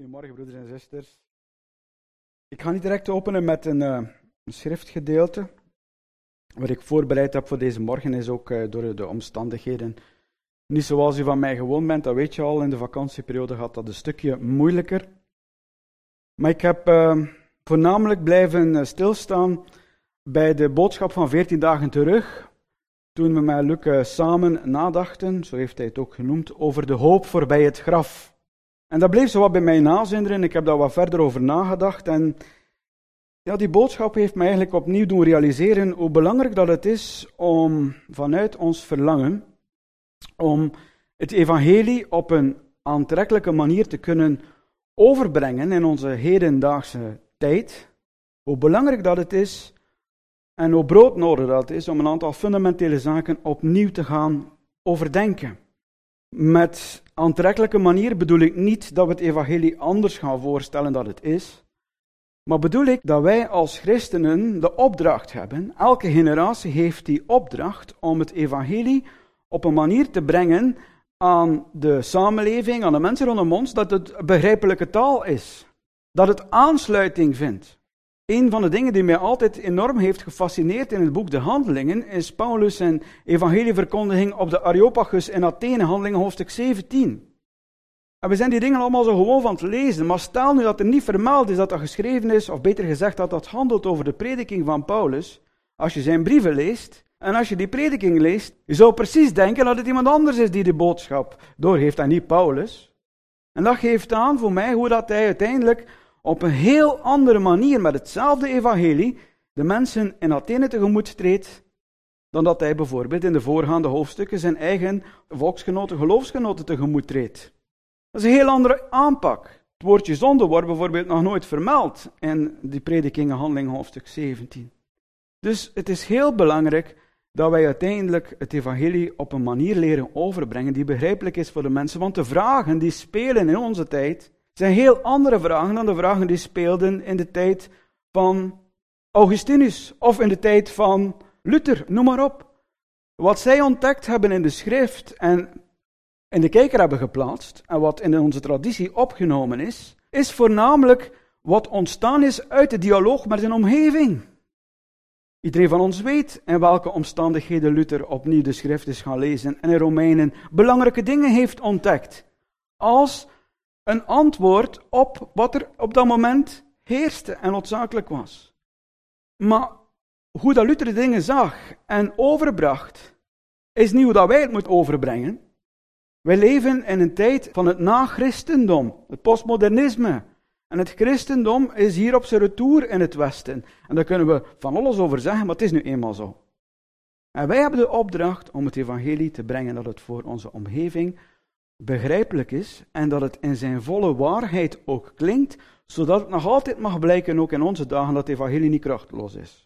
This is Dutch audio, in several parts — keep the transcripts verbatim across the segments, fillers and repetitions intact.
Goedemorgen, broeders en zusters. Ik ga niet direct openen met een, uh, een schriftgedeelte. Wat ik voorbereid heb voor deze morgen is ook uh, door de omstandigheden niet zoals u van mij gewoon bent. Dat weet je al, in de vakantieperiode gaat dat een stukje moeilijker. Maar ik heb uh, voornamelijk blijven stilstaan bij de boodschap van veertien dagen terug. Toen we met Luc uh, samen nadachten, zo heeft hij het ook genoemd, over de hoop voorbij het graf. En dat bleef zo wat bij mij nazinderen. Ik heb daar wat verder over nagedacht. En ja, die boodschap heeft mij eigenlijk opnieuw doen realiseren hoe belangrijk dat het is om vanuit ons verlangen, om het evangelie op een aantrekkelijke manier te kunnen overbrengen in onze hedendaagse tijd. Hoe belangrijk dat het is en hoe broodnodig dat is om een aantal fundamentele zaken opnieuw te gaan overdenken. Met aantrekkelijke manier bedoel ik niet dat we het evangelie anders gaan voorstellen dan het is, maar bedoel ik dat wij als christenen de opdracht hebben, elke generatie heeft die opdracht om het evangelie op een manier te brengen aan de samenleving, aan de mensen rondom ons, dat het begrijpelijke taal is, dat het aansluiting vindt. Een van de dingen die mij altijd enorm heeft gefascineerd in het boek De Handelingen is Paulus' zijn evangelieverkondiging op de Areopagus in Athene, Handelingen hoofdstuk zeventien. En we zijn die dingen allemaal zo gewoon van het lezen, maar stel nu dat er niet vermeld is dat dat geschreven is, of beter gezegd dat dat handelt over de prediking van Paulus, als je zijn brieven leest, en als je die prediking leest, je zou precies denken dat het iemand anders is die de boodschap doorgeeft en niet Paulus. En dat geeft aan voor mij hoe dat hij uiteindelijk op een heel andere manier met hetzelfde evangelie de mensen in Athene tegemoet treedt, dan dat hij bijvoorbeeld in de voorgaande hoofdstukken zijn eigen volksgenoten, geloofsgenoten tegemoet treedt. Dat is een heel andere aanpak. Het woordje zonde wordt bijvoorbeeld nog nooit vermeld in die predikingen Handelingen hoofdstuk zeventien. Dus het is heel belangrijk dat wij uiteindelijk het evangelie op een manier leren overbrengen die begrijpelijk is voor de mensen, want de vragen die spelen in onze tijd zijn heel andere vragen dan de vragen die speelden in de tijd van Augustinus of in de tijd van Luther, noem maar op. Wat zij ontdekt hebben in de schrift en in de kijker hebben geplaatst en wat in onze traditie opgenomen is, is voornamelijk wat ontstaan is uit de dialoog met zijn omgeving. Iedereen van ons weet in welke omstandigheden Luther opnieuw de schrift is gaan lezen en in Romeinen belangrijke dingen heeft ontdekt. Als een antwoord op wat er op dat moment heerste en noodzakelijk was. Maar hoe dat Luther de dingen zag en overbracht, is niet hoe dat wij het moeten overbrengen. Wij leven in een tijd van het na-christendom, het postmodernisme. En het christendom is hier op zijn retour in het Westen. En daar kunnen we van alles over zeggen, maar het is nu eenmaal zo. En wij hebben de opdracht om het evangelie te brengen dat het voor onze omgeving begrijpelijk is en dat het in zijn volle waarheid ook klinkt, zodat het nog altijd mag blijken, ook in onze dagen, dat het evangelie niet krachteloos is.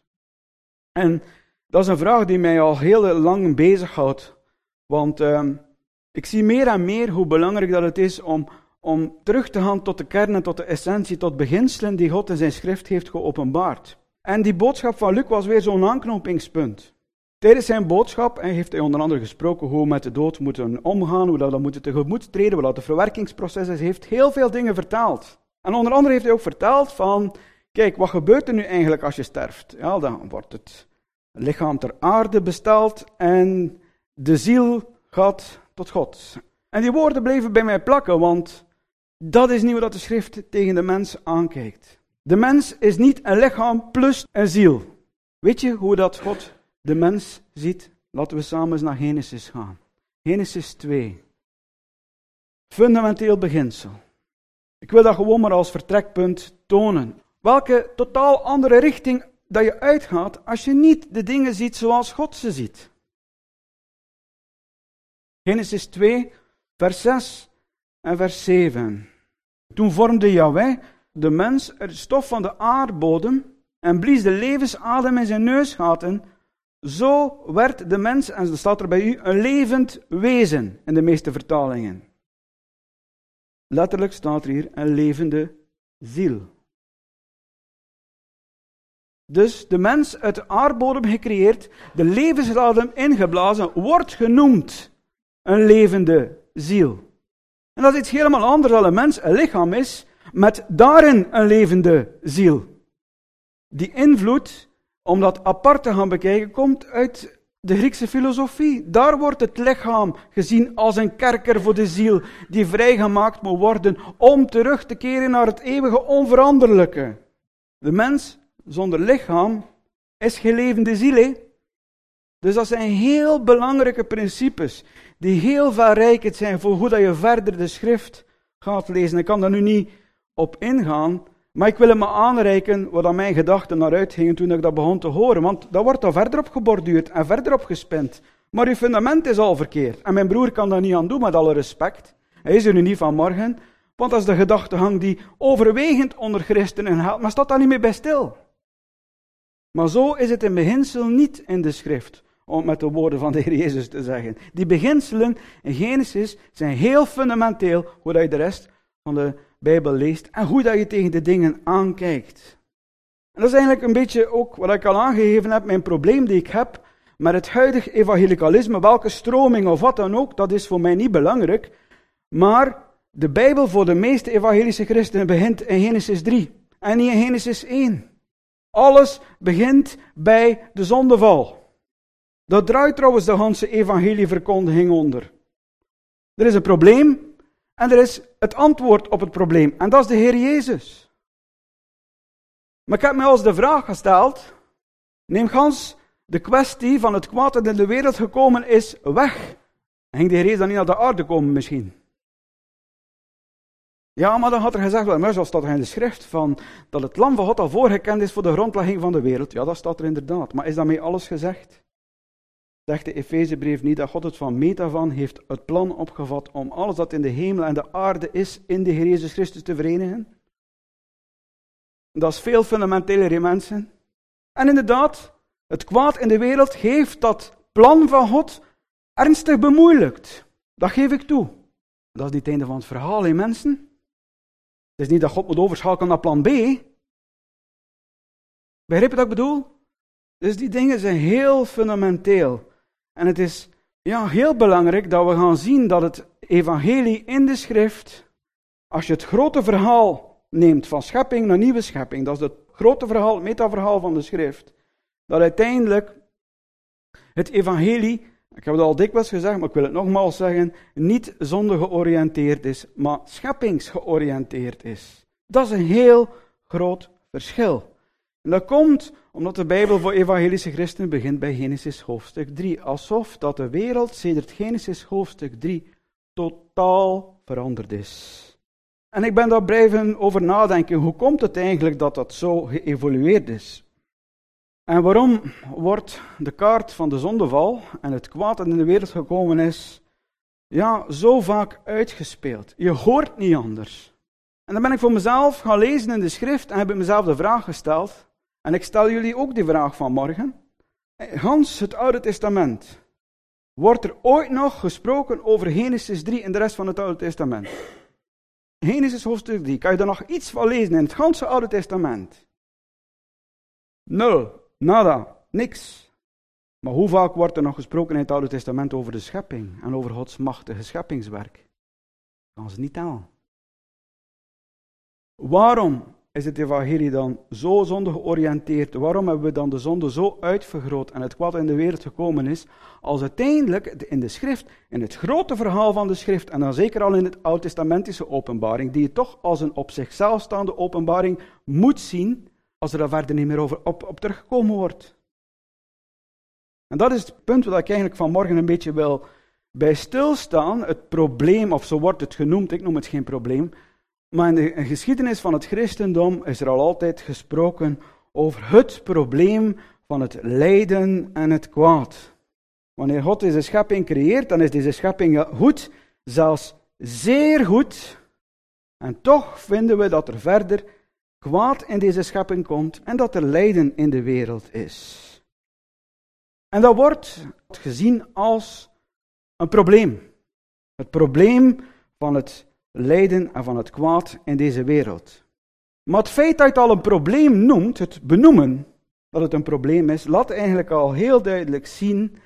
En dat is een vraag die mij al heel lang bezighoudt, want uh, ik zie meer en meer hoe belangrijk dat het is om, om terug te gaan tot de kern en tot de essentie, tot beginselen die God in zijn schrift heeft geopenbaard. En die boodschap van Luc was weer zo'n aanknopingspunt. Tijdens zijn boodschap heeft hij onder andere gesproken hoe we met de dood moeten omgaan, hoe dat we moeten tegemoet treden, hoe dat de verwerkingsproces is. Hij heeft heel veel dingen verteld. En onder andere heeft hij ook verteld van, kijk, wat gebeurt er nu eigenlijk als je sterft? Ja, dan wordt het lichaam ter aarde besteld en de ziel gaat tot God. En die woorden bleven bij mij plakken, want dat is niet hoe dat de schrift tegen de mens aankijkt. De mens is niet een lichaam plus een ziel. Weet je hoe dat God de mens ziet? Laten we samen eens naar Genesis gaan. Genesis twee. Fundamenteel beginsel. Ik wil dat gewoon maar als vertrekpunt tonen. Welke totaal andere richting dat je uitgaat als je niet de dingen ziet zoals God ze ziet. Genesis twee, vers zes en vers zeven. Toen vormde Yahweh de mens uit stof van de aardbodem en blies de levensadem in zijn neusgaten. Zo werd de mens, en dat staat er bij u, een levend wezen in de meeste vertalingen. Letterlijk staat er hier een levende ziel. Dus de mens uit de aardbodem gecreëerd, de levensadem ingeblazen, wordt genoemd een levende ziel. En dat is iets helemaal anders dan een mens een lichaam is, met daarin een levende ziel. Die invloed, om dat apart te gaan bekijken, komt uit de Griekse filosofie. Daar wordt het lichaam gezien als een kerker voor de ziel, die vrijgemaakt moet worden om terug te keren naar het eeuwige onveranderlijke. De mens zonder lichaam is geen levende ziel, hè? Dus dat zijn heel belangrijke principes, die heel verrijkend zijn voor hoe dat je verder de schrift gaat lezen. Ik kan daar nu niet op ingaan, maar ik wil hem maar aanreiken waar dan mijn gedachten naar uitgingen toen ik dat begon te horen. Want dat wordt dan verder op geborduurd en verder op gespind. Maar uw fundament is al verkeerd. En mijn broer kan daar niet aan doen, met alle respect. Hij is er nu niet vanmorgen. Want dat is de gedachtegang die overwegend onder christenen gaat. Maar staat daar niet meer bij stil. Maar zo is het in beginsel niet in de schrift. Om het met de woorden van de Heer Jezus te zeggen. Die beginselen in Genesis zijn heel fundamenteel, hoe dat je de rest van de Bijbel leest en hoe dat je tegen de dingen aankijkt. En dat is eigenlijk een beetje ook wat ik al aangegeven heb, mijn probleem die ik heb met het huidige evangelicalisme, welke stroming of wat dan ook, dat is voor mij niet belangrijk. Maar de Bijbel voor de meeste evangelische christenen begint in Genesis drie en niet in Genesis één. Alles begint bij de zondeval. Dat draait trouwens de hele evangelieverkondiging onder. Er is een probleem en er is het antwoord op het probleem. En dat is de Heer Jezus. Maar ik heb mij als de vraag gesteld, neem gans de kwestie van het kwaad dat in de wereld gekomen is weg. En ging de Heer Jezus dan niet naar de aarde komen misschien? Ja, maar dan had er gezegd, wel, maar zoals staat er in de schrift, van, dat het lam van God al voorgekend is voor de grondlegging van de wereld. Ja, dat staat er inderdaad. Maar is daarmee alles gezegd? Zegt de Efezebrief niet dat God het van meet af aan heeft het plan opgevat om alles dat in de hemel en de aarde is, in de Heer Jezus Christus te verenigen? Dat is veel fundamenteler, mensen. En inderdaad, het kwaad in de wereld heeft dat plan van God ernstig bemoeilijkt. Dat geef ik toe. Dat is niet het einde van het verhaal, hè, mensen. Het is niet dat God moet overschakelen naar plan B. Begrijp je wat ik bedoel? Dus die dingen zijn heel fundamenteel. En het is ja, heel belangrijk dat we gaan zien dat het evangelie in de schrift, als je het grote verhaal neemt van schepping naar nieuwe schepping, dat is het grote verhaal, het metaverhaal van de schrift, dat uiteindelijk het evangelie, ik heb het al dikwijls gezegd, maar ik wil het nogmaals zeggen, niet zonde georiënteerd is, maar scheppingsgeoriënteerd is. Dat is een heel groot verschil. En dat komt omdat de Bijbel voor evangelische christenen begint bij Genesis hoofdstuk drie. Alsof dat de wereld sedert Genesis hoofdstuk drie totaal veranderd is. En ik ben daar blijven over nadenken. Hoe komt het eigenlijk dat dat zo geëvolueerd is? En waarom wordt de kaart van de zondeval en het kwaad dat in de wereld gekomen is, ja, zo vaak uitgespeeld? Je hoort niet anders. En dan ben ik voor mezelf gaan lezen in de schrift en heb ik mezelf de vraag gesteld. En ik stel jullie ook die vraag vanmorgen. Gans het Oude Testament. Wordt er ooit nog gesproken over Genesis drie in de rest van het Oude Testament? Genesis hoofdstuk drie. Kan je daar nog iets van lezen in het ganse Oude Testament? Nul. Nada. Niks. Maar hoe vaak wordt er nog gesproken in het Oude Testament over de schepping en over Gods machtige scheppingswerk? Kan ze niet tellen. Waarom is het evangelie dan zo zonde georiënteerd? Waarom hebben we dan de zonde zo uitvergroot en het kwaad in de wereld gekomen is, als uiteindelijk in de schrift, in het grote verhaal van de schrift, en dan zeker al in het oud-testamentische openbaring, die je toch als een op zichzelf staande openbaring moet zien, als er daar verder niet meer over op, op teruggekomen wordt. En dat is het punt waar ik eigenlijk vanmorgen een beetje wil bij stilstaan. Het probleem, of zo wordt het genoemd, ik noem het geen probleem, maar in de geschiedenis van het christendom is er al altijd gesproken over het probleem van het lijden en het kwaad. Wanneer God deze schepping creëert, dan is deze schepping goed, zelfs zeer goed. En toch vinden we dat er verder kwaad in deze schepping komt en dat er lijden in de wereld is. En dat wordt gezien als een probleem. Het probleem van het lijden en van het kwaad in deze wereld. Maar het feit dat je het al een probleem noemt, het benoemen dat het een probleem is, laat eigenlijk al heel duidelijk zien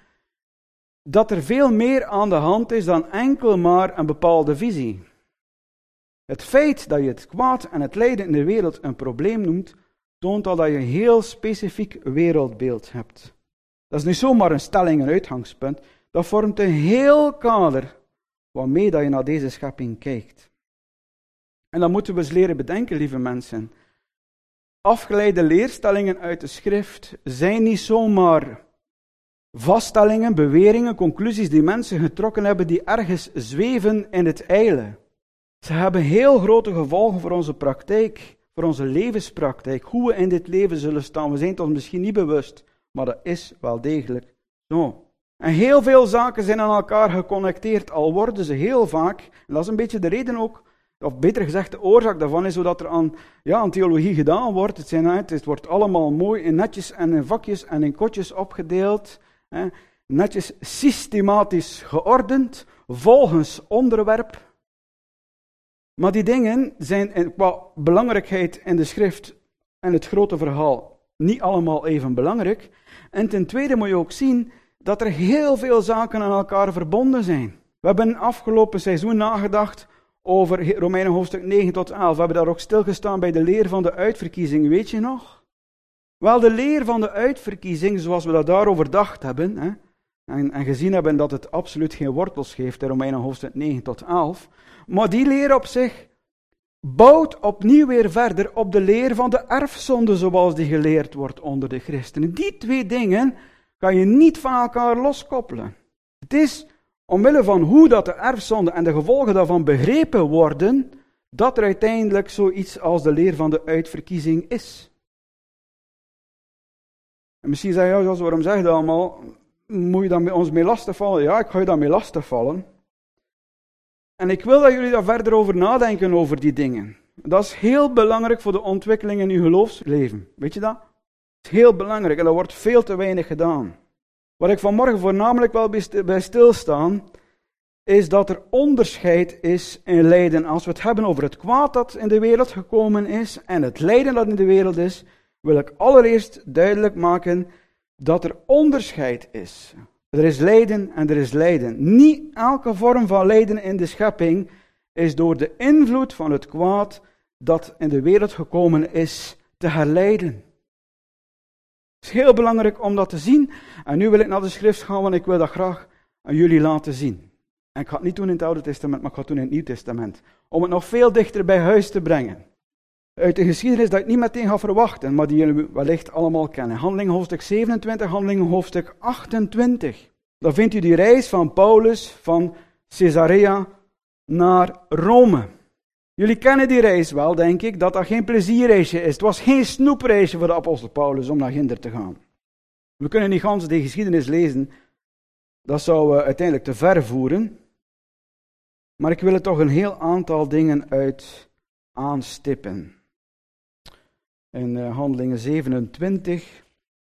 dat er veel meer aan de hand is dan enkel maar een bepaalde visie. Het feit dat je het kwaad en het lijden in de wereld een probleem noemt, toont al dat je een heel specifiek wereldbeeld hebt. Dat is niet zomaar een stelling, een uitgangspunt. Dat vormt een heel kader waarmee dat je naar deze schepping kijkt. En dat moeten we eens leren bedenken, lieve mensen. Afgeleide leerstellingen uit de schrift zijn niet zomaar vaststellingen, beweringen, conclusies die mensen getrokken hebben die ergens zweven in het ijle. Ze hebben heel grote gevolgen voor onze praktijk, voor onze levenspraktijk, hoe we in dit leven zullen staan. We zijn het ons misschien niet bewust, maar dat is wel degelijk zo. En heel veel zaken zijn aan elkaar geconnecteerd, al worden ze heel vaak, en dat is een beetje de reden ook, of beter gezegd de oorzaak daarvan is, zodat er aan, ja, aan theologie gedaan wordt. Het, zijn, het wordt allemaal mooi in netjes en in vakjes en in kotjes opgedeeld, hè, netjes systematisch geordend, volgens onderwerp. Maar die dingen zijn qua belangrijkheid in de schrift en het grote verhaal niet allemaal even belangrijk. En ten tweede moet je ook zien dat er heel veel zaken aan elkaar verbonden zijn. We hebben afgelopen seizoen nagedacht over Romeinen hoofdstuk negen tot elf. We hebben daar ook stilgestaan bij de leer van de uitverkiezing, weet je nog? Wel, de leer van de uitverkiezing, zoals we dat daar overdacht hebben, hè, en, en gezien hebben dat het absoluut geen wortels geeft in Romeinen hoofdstuk negen tot elf, maar die leer op zich bouwt opnieuw weer verder op de leer van de erfzonde, zoals die geleerd wordt onder de christenen. Die twee dingen kan je niet van elkaar loskoppelen. Het is omwille van hoe dat de erfzonde en de gevolgen daarvan begrepen worden, dat er uiteindelijk zoiets als de leer van de uitverkiezing is. En misschien zeg je, ja, zoals waarom zeg je dat allemaal? Moet je dan met ons mee lastigvallen? Ja, ik ga je dan mee lastigvallen. En ik wil dat jullie daar verder over nadenken, over die dingen. Dat is heel belangrijk voor de ontwikkeling in uw geloofsleven. Weet je dat? Dat is heel belangrijk en dat wordt veel te weinig gedaan. Wat ik vanmorgen voornamelijk wel bij stilstaan, is dat er onderscheid is in lijden. Als we het hebben over het kwaad dat in de wereld gekomen is en het lijden dat in de wereld is, wil ik allereerst duidelijk maken dat er onderscheid is. Er is lijden en er is lijden. Niet elke vorm van lijden in de schepping is door de invloed van het kwaad dat in de wereld gekomen is te herleiden. Het is heel belangrijk om dat te zien. En nu wil ik naar de schrift gaan, want ik wil dat graag aan jullie laten zien. En ik ga het niet doen in het Oude Testament, maar ik ga het doen in het Nieuw Testament. Om het nog veel dichter bij huis te brengen. Uit de geschiedenis dat ik niet meteen ga verwachten, maar die jullie wellicht allemaal kennen. Handelingen hoofdstuk zevenentwintig, Handelingen hoofdstuk achtentwintig. Dan vindt u die reis van Paulus van Caesarea naar Rome. Jullie kennen die reis wel, denk ik, dat dat geen plezierreisje is. Het was geen snoepreisje voor de apostel Paulus om naar Ginder te gaan. We kunnen niet gans de geschiedenis lezen. Dat zou uh, uiteindelijk te ver voeren. Maar ik wil er toch een heel aantal dingen uit aanstippen. In uh, Handelingen zevenentwintig.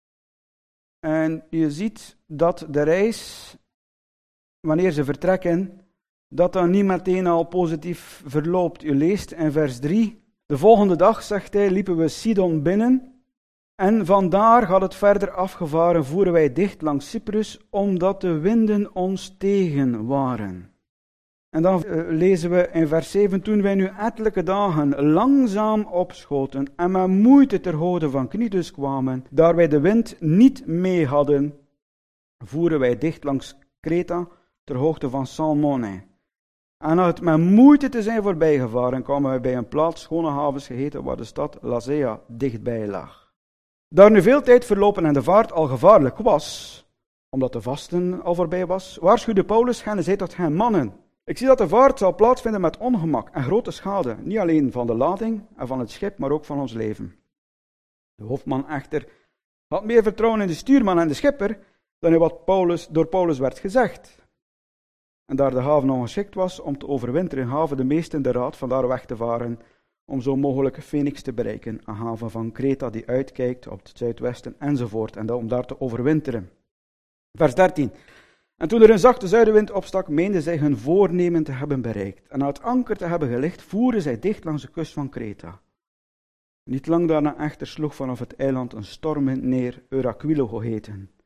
En je ziet dat de reis, wanneer ze vertrekken, dat dat niet meteen al positief verloopt. U leest in vers drie. De volgende dag, zegt hij, liepen we Sidon binnen. En vandaar gaat het verder afgevaren, voeren wij dicht langs Cyprus, omdat de winden ons tegen waren. En dan uh, lezen we in vers zeven, toen wij nu ettelijke dagen langzaam opschoten en met moeite ter hoogte van Knidus kwamen, daar wij de wind niet mee hadden, voeren wij dicht langs Kreta, ter hoogte van Salmone. En na het met moeite te zijn voorbijgevaren, kwamen wij bij een plaats, schone havens geheten, waar de stad Lasea dichtbij lag. Daar nu veel tijd verlopen en de vaart al gevaarlijk was, omdat de vasten al voorbij was, waarschuwde Paulus hen en zei tot hen, mannen, ik zie dat de vaart zal plaatsvinden met ongemak en grote schade, niet alleen van de lading en van het schip, maar ook van ons leven. De hoofdman echter had meer vertrouwen in de stuurman en de schipper dan in wat Paulus, door Paulus werd gezegd. En daar de haven ongeschikt was om te overwinteren, gaven de meesten de raad van daar weg te varen, om zo mogelijk Phoenix te bereiken, een haven van Kreta die uitkijkt op het zuidwesten enzovoort, en om daar te overwinteren. Vers dertien. En toen er een zachte zuidenwind opstak, meenden zij hun voornemen te hebben bereikt. En na het anker te hebben gelicht, voeren zij dicht langs de kust van Kreta. Niet lang daarna echter sloeg vanaf het eiland een stormwind neer, Euraquilo geheten.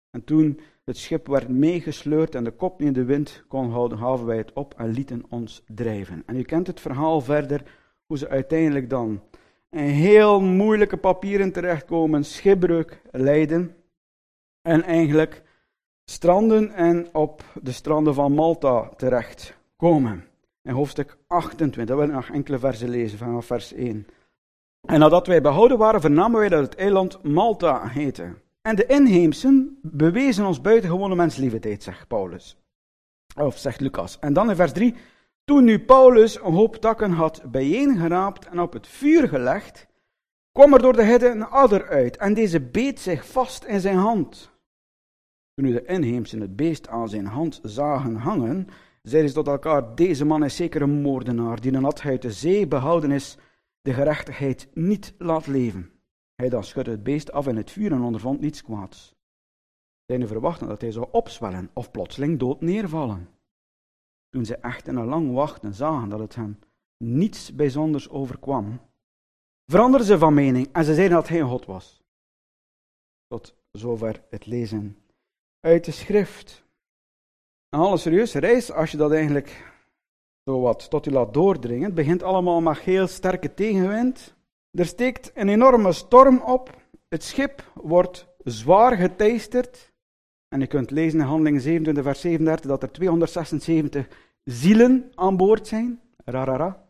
En toen het schip werd meegesleurd en de kop niet in de wind kon houden, gaven wij het op en lieten ons drijven. En u kent het verhaal verder, hoe ze uiteindelijk dan in heel moeilijke papieren terechtkomen, schipbreuk lijden en eigenlijk stranden en op de stranden van Malta terechtkomen. In hoofdstuk achtentwintig, dat wil ik nog enkele versen lezen, vanaf vers één. En nadat wij behouden waren, vernamen wij dat het eiland Malta heette. En de inheemsen bewezen ons buitengewone menslievendheid, zegt Paulus. Of zegt Lucas. En dan in vers drie. Toen nu Paulus een hoop takken had bijeengeraapt en op het vuur gelegd, kwam er door de hidde een adder uit en deze beet zich vast in zijn hand. Toen nu de inheemsen het beest aan zijn hand zagen hangen, zeiden ze tot elkaar, deze man is zeker een moordenaar, die nadat hij uit de zee behouden is, de gerechtigheid niet laat leven. Hij dan schudde het beest af in het vuur en ondervond niets kwaads. Zijne verwachten dat hij zou opzwellen of plotseling dood neervallen. Toen zij echter na lang wachten zagen dat het hem niets bijzonders overkwam, veranderden ze van mening en ze zeiden dat hij een god was. Tot zover het lezen uit de schrift. Een alle serieuze reis, als je dat eigenlijk zo wat tot je laat doordringen, het begint allemaal met heel sterke tegenwind. Er steekt een enorme storm op, het schip wordt zwaar geteisterd. En je kunt lezen in Handelingen zevenentwintig vers zevenendertig dat er tweehonderdzesenzeventig zielen aan boord zijn. Rarara.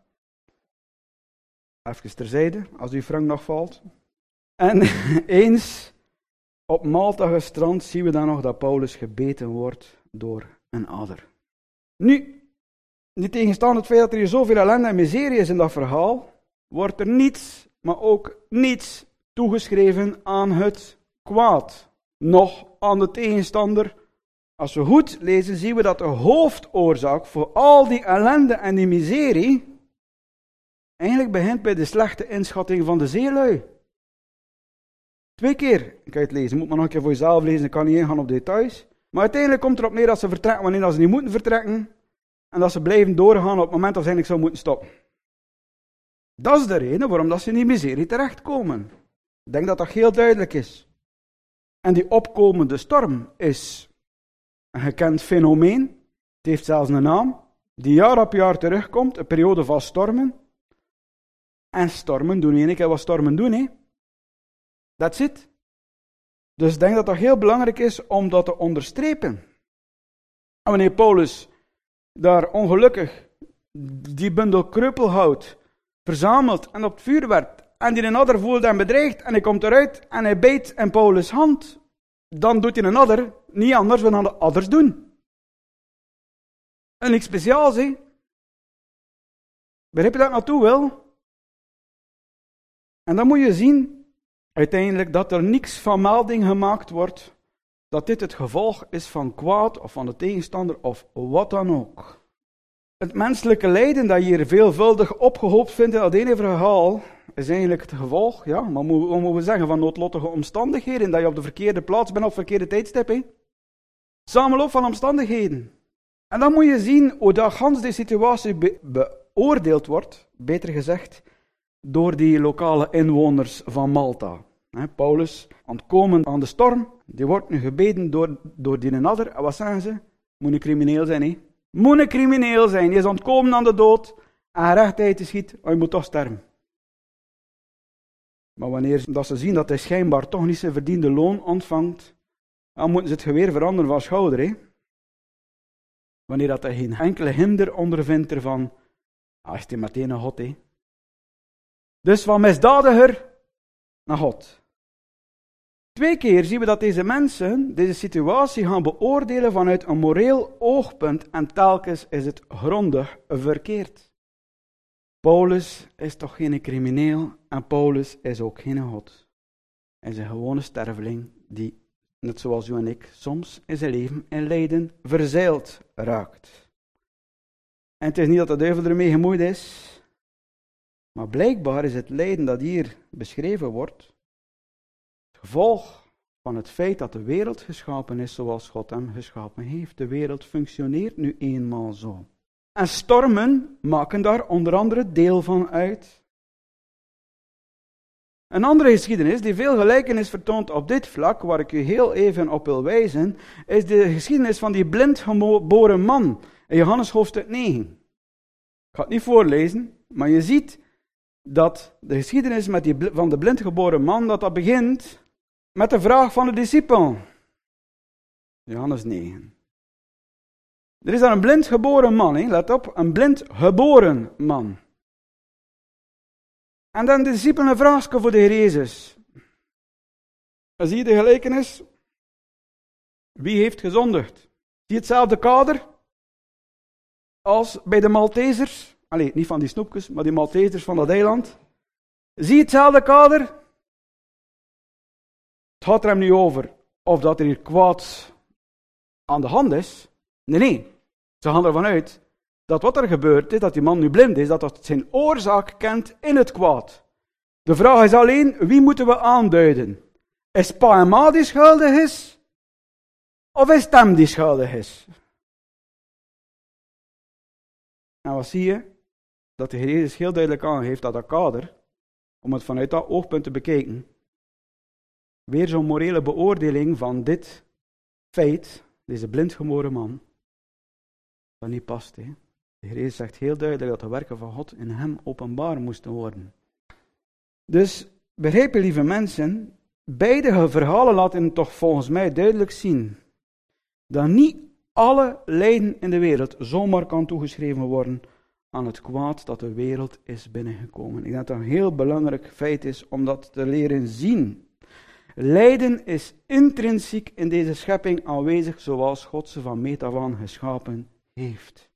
Even terzijde, als uw frank nog valt. En eens op Malta gestrand zien we dan nog dat Paulus gebeten wordt door een adder. Nu, niet tegenstaande het feit dat er hier zoveel ellende en miserie is in dat verhaal, wordt er niets, maar ook niets toegeschreven aan het kwaad. Nog aan de tegenstander. Als we goed lezen, zien we dat de hoofdoorzaak voor al die ellende en die miserie eigenlijk begint bij de slechte inschatting van de zeelui. Twee keer kan je het lezen. Je moet maar nog een keer voor jezelf lezen, ik kan niet ingaan op details. Maar uiteindelijk komt erop neer dat ze vertrekken wanneer ze niet moeten vertrekken. En dat ze blijven doorgaan op het moment dat ze eigenlijk zou moeten stoppen. Dat is de reden waarom dat ze in die miserie terechtkomen. Ik denk dat dat heel duidelijk is. En die opkomende storm is een gekend fenomeen. Het heeft zelfs een naam. Die jaar op jaar terugkomt. Een periode van stormen. En stormen doen één keer wat stormen doen. Hè? That's it. Dus ik denk dat dat heel belangrijk is om dat te onderstrepen. En wanneer Paulus daar ongelukkig die bundel kreupelhout verzamelt en op het vuur werpt, en die een adder voelt en bedreigt, en hij komt eruit en hij bijt in Paulus' hand, dan doet hij een adder niet anders dan de adders doen. En niks speciaals, hè? Begrijp je dat naartoe wel? En dan moet je zien, uiteindelijk, dat er niks van melding gemaakt wordt, dat dit het gevolg is van kwaad, of van de tegenstander, of wat dan ook. Het menselijke lijden dat je hier veelvuldig opgehoopt vindt in dat ene verhaal, is eigenlijk het gevolg, ja, maar wat moeten we zeggen, van noodlottige omstandigheden, dat je op de verkeerde plaats bent op het verkeerde tijdstip, hè? Samenloop van omstandigheden. En dan moet je zien hoe dat gans die situatie be- beoordeeld wordt, beter gezegd, door die lokale inwoners van Malta. He, Paulus, ontkomen aan de storm, die wordt nu gebeden door, door die een adder. En wat zeggen ze? Moet een crimineel zijn, hè? Moet een crimineel zijn, die is ontkomen aan de dood, en rechtheid te schiet, maar je moet toch sterven. Maar wanneer dat ze zien dat hij schijnbaar toch niet zijn verdiende loon ontvangt, dan moeten ze het geweer veranderen van schouder. Hè? Wanneer dat hij geen enkele hinder ondervindt ervan, ah, is hij meteen een God. Hè? Dus van misdadiger naar God. Twee keer zien we dat deze mensen deze situatie gaan beoordelen vanuit een moreel oogpunt en telkens is het grondig verkeerd. Paulus is toch geen crimineel en Paulus is ook geen God. Hij is een gewone sterveling die, net zoals u en ik, soms in zijn leven in lijden verzeild raakt. En het is niet dat de duivel ermee gemoeid is, maar blijkbaar is het lijden dat hier beschreven wordt, het gevolg van het feit dat de wereld geschapen is zoals God hem geschapen heeft. De wereld functioneert nu eenmaal zo. En stormen maken daar onder andere deel van uit. Een andere geschiedenis die veel gelijkenis vertoont op dit vlak, waar ik u heel even op wil wijzen, is de geschiedenis van die blind geboren man in Johannes hoofdstuk negen. Ik ga het niet voorlezen, maar je ziet dat de geschiedenis met die, van de blind geboren man, dat dat begint met de vraag van de discipel. Johannes negen. Er is daar een blind geboren man, hè? Let op, een blind geboren man. En dan de discipelen een vraagje voor de Heer Jezus. Dan zie je de gelijkenis. Wie heeft gezondigd? Zie je hetzelfde kader als bij de Maltesers? Allee, niet van die snoepjes, maar die Maltesers van dat eiland. Zie je hetzelfde kader? Het gaat er hem niet over of dat er hier kwaad aan de hand is. Nee, nee. Ze gaan ervan uit dat wat er gebeurt is, dat die man nu blind is, dat dat zijn oorzaak kent in het kwaad. De vraag is alleen, wie moeten we aanduiden? Is pa en ma die schuldig is? Of is het hem die schuldig is? En wat zie je? Dat de Heer Jezus heel duidelijk aangeeft dat dat kader, om het vanuit dat oogpunt te bekijken, weer zo'n morele beoordeling van dit feit, deze blindgeboren man, dat niet past. Hè? De Heer Jezus zegt heel duidelijk dat de werken van God in hem openbaar moesten worden. Dus, begrijp je, lieve mensen, beide verhalen laten toch volgens mij duidelijk zien dat niet alle lijden in de wereld zomaar kan toegeschreven worden aan het kwaad dat de wereld is binnengekomen. Ik denk dat dat een heel belangrijk feit is om dat te leren zien. Lijden is intrinsiek in deze schepping aanwezig, zoals God ze van meet af aan geschapen heeft.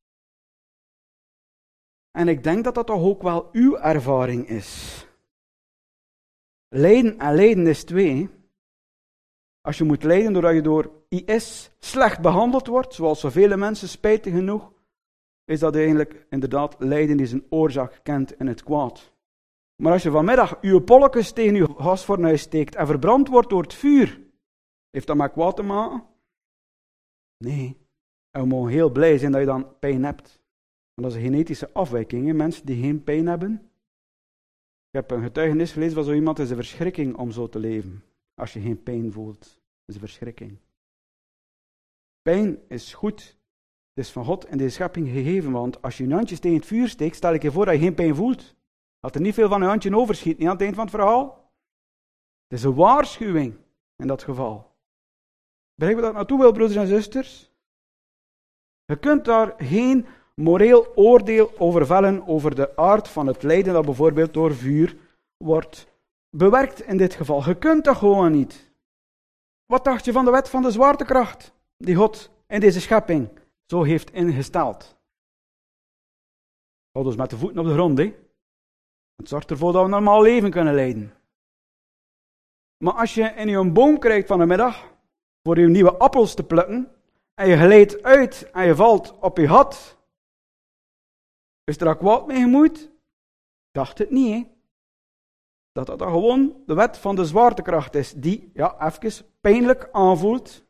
En ik denk dat dat toch ook wel uw ervaring is. Lijden en lijden is twee. Als je moet lijden doordat je door I S slecht behandeld wordt, zoals zoveel mensen, spijtig genoeg, is dat eigenlijk inderdaad lijden die zijn oorzaak kent in het kwaad. Maar als je vanmiddag je polletjes tegen je gasfornuis steekt en verbrand wordt door het vuur, heeft dat met kwaad te maken? Nee. En we mogen heel blij zijn dat je dan pijn hebt. Want dat is een genetische afwijking, hè? Mensen die geen pijn hebben. Ik heb een getuigenis gelezen van zo iemand, het is een verschrikking om zo te leven. Als je geen pijn voelt, het is een verschrikking. Pijn is goed. Het is van God in deze schepping gegeven, want als je je handjes tegen het vuur steekt, stel ik je voor dat je geen pijn voelt. Dat er niet veel van je handje overschiet, niet aan het eind van het verhaal. Het is een waarschuwing in dat geval. Begrijp je dat naartoe wil, broeders en zusters? Je kunt daar geen moreel oordeel over vellen over de aard van het lijden dat bijvoorbeeld door vuur wordt bewerkt in dit geval. Je kunt dat gewoon niet. Wat dacht je van de wet van de zwaartekracht die God in deze schepping zo heeft ingesteld? Houd ons met de voeten op de grond, hè. Het zorgt ervoor dat we een normaal leven kunnen leiden. Maar als je in je boom krijgt van de middag voor je nieuwe appels te plukken en je glijdt uit en je valt op je gat, is er ook kwaad mee gemoeid? Dacht het niet, hè? Dat dat dan gewoon de wet van de zwaartekracht is, die, ja, even pijnlijk aanvoelt.